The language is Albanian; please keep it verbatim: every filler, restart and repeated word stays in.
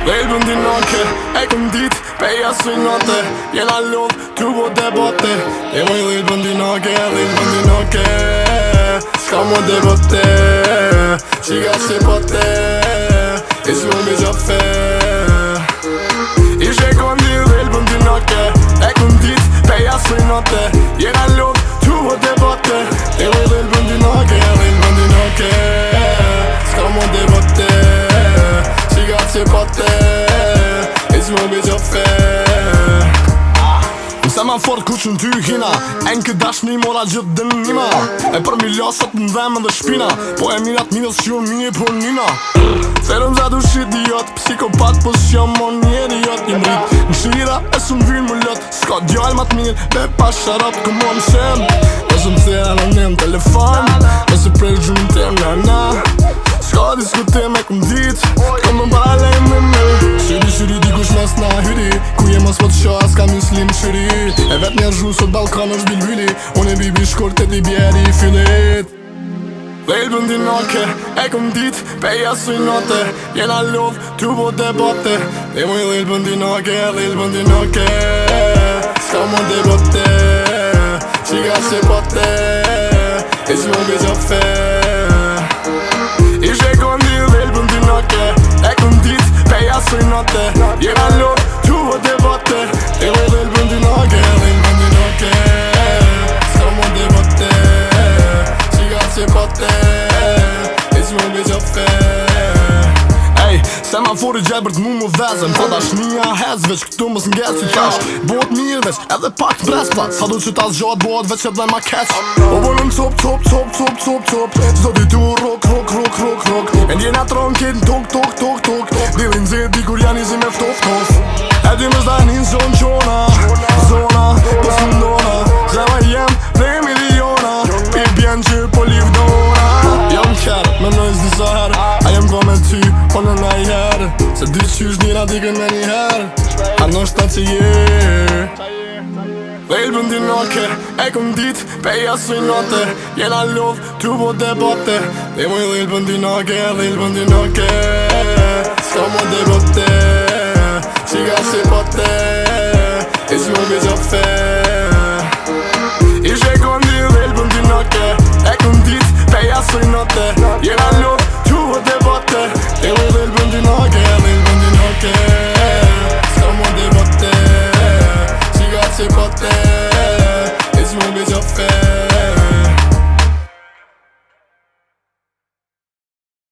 Lejlbën dinake, e këm dit, peja së note Jena lodh, t'u bo debote E moj lejlbën dinake, lejlbën dinake S'ka mo debote, qika si pote E s'lu mi gjafe Ishe kondi lejlbën dinake, e këm dit, peja së note Jena lodh, t'u bo debote E moj lejlbën dinake, lejlbën dinake S'ka mo debote Qika si pote E s'lu mi gjafe Mëse ma fort kush në ty hina E në këtë dashni mora gjithë dënima E për mi lasat në dhemë dhe shpina Po e mirat minës që unë mi e për nina Ferëm za du shit idiot Psikopat po s'jam mon një idiot Një mrit në shira e s'u m'vynë më lot S'ka djall ma t'mirë dhe pa sharat ku mo më shem Nëse më thera në në në telefon Nëse prej gjumë të në na S'ka diskutim e këm dit Këm më bale me me Shiri shiri di kush mes na hyri Ku je mos po t'sho as ka muslim shiri E vet një zhu sot balkan është bil hyli Unë e bibi shkurt e ti bjeri i fillit Lejlbën dinake, e këm dit Peja së note Jena lodh, t'u bo debote E moj lejlbën dinake, lejlbën dinake S'ka mo debote Qika si pote E s'lu mi gjafe Ishe kondi lejlbën dinake E këm dit, peja së note Jena lodh, t'u bo debote E moj lejlbën dinake, lejlbën dinake S'ka mo debote Qika si pote E s'lu mi gjafe Ej, se ma fori gjebërt mu më vezem Pa dashnia hez, veç këtu mës n'get si qash Bohet mirë veç, edhe pak t'bres plat Sa du që ta zgjat, bohet veç edhe ma keq O bonën cop, cop, cop, cop, cop, cop Zdo di tu rok, rok, rok, rok, rok E ndjena tron kit tok, tok, tok, tok Dilin zet di kur janë izi me ftof, tof E dy më zdanin zon qona Zona, po s'mundona Zema jem, prej miliona Pi bjen që po livdona Jam kjer, me nëjz disa her A jem go me ty, po në na i her Se dy qysh njëra dikën me një her A nështë ta që je Lejlbën dinake, e këm dit Peja së note Jena lodh, t'u bo debote E moj lejlbën dinake, lejlbën dinake S'ka mo debote Qika si pote E s'lu mi gjafe